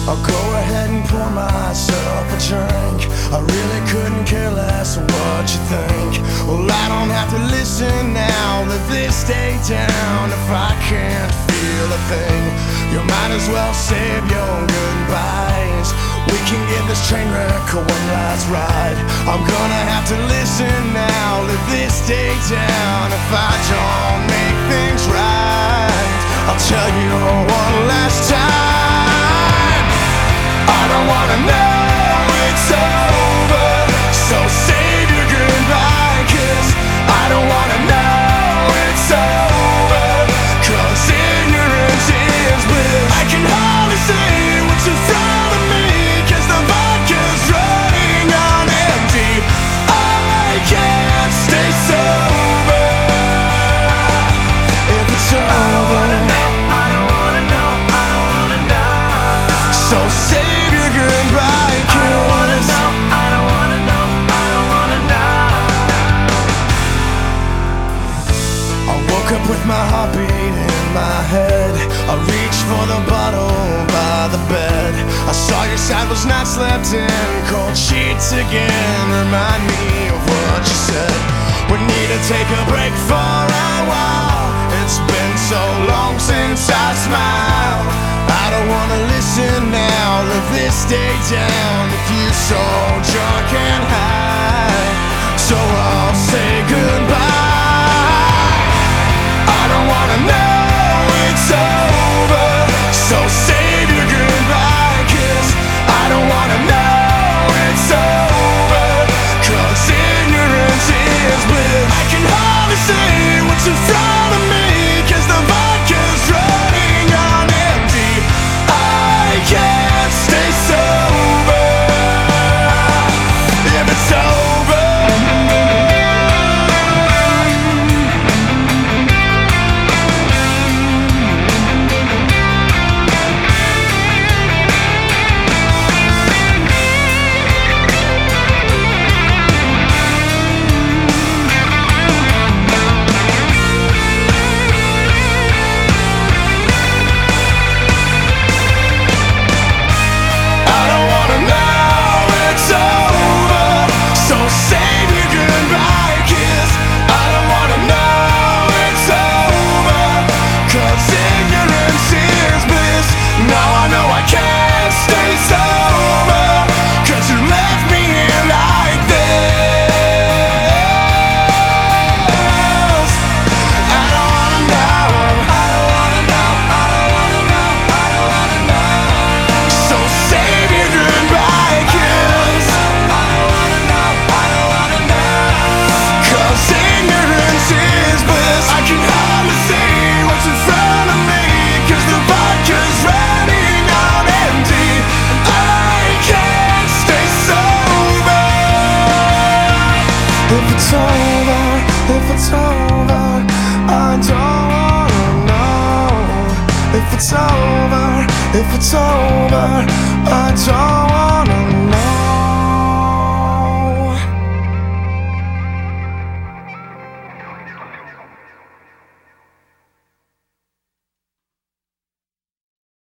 I'll go ahead and pour myself a drink. I really couldn't care less what you think. Well, I don't have to listen now. Let this stay down if I can't feel a thing. You might as well save your goodbyes. We can give this train wreck a one last ride. I'm gonna have to listen now. Let this stay down if I don't make things right. I'll tell you one last time. I don't wanna know it's over, so save your goodbye kiss. I don't wanna know it's over, 'cause ignorance is bliss. I can hardly say what's in front of me, 'cause the vodka's running on empty. I can't stay sober if it's over. I don't wanna know, I don't wanna know, I don't wanna know. So save your goodbye kiss. I don't wanna know, I don't wanna know, I don't wanna know. I woke up with my heartbeat in my head. I reached for the bottle by the bed. I saw your side was not slept in. Cold sheets again remind me of what you said. We need to take a break for a while. It's been so long since I smiled. I don't wanna listen now. Let this stay down if you so drunk and high. So I'll say goodbye. I don't wanna know it's over, so save your goodbye kiss. I don't wanna know it's over, 'cause ignorance is bliss. I can hardly say what's in front of me, 'cause the vodka's running on empty. I can't stay sober if it's over. If it's over, I don't wanna know. If it's over, I don't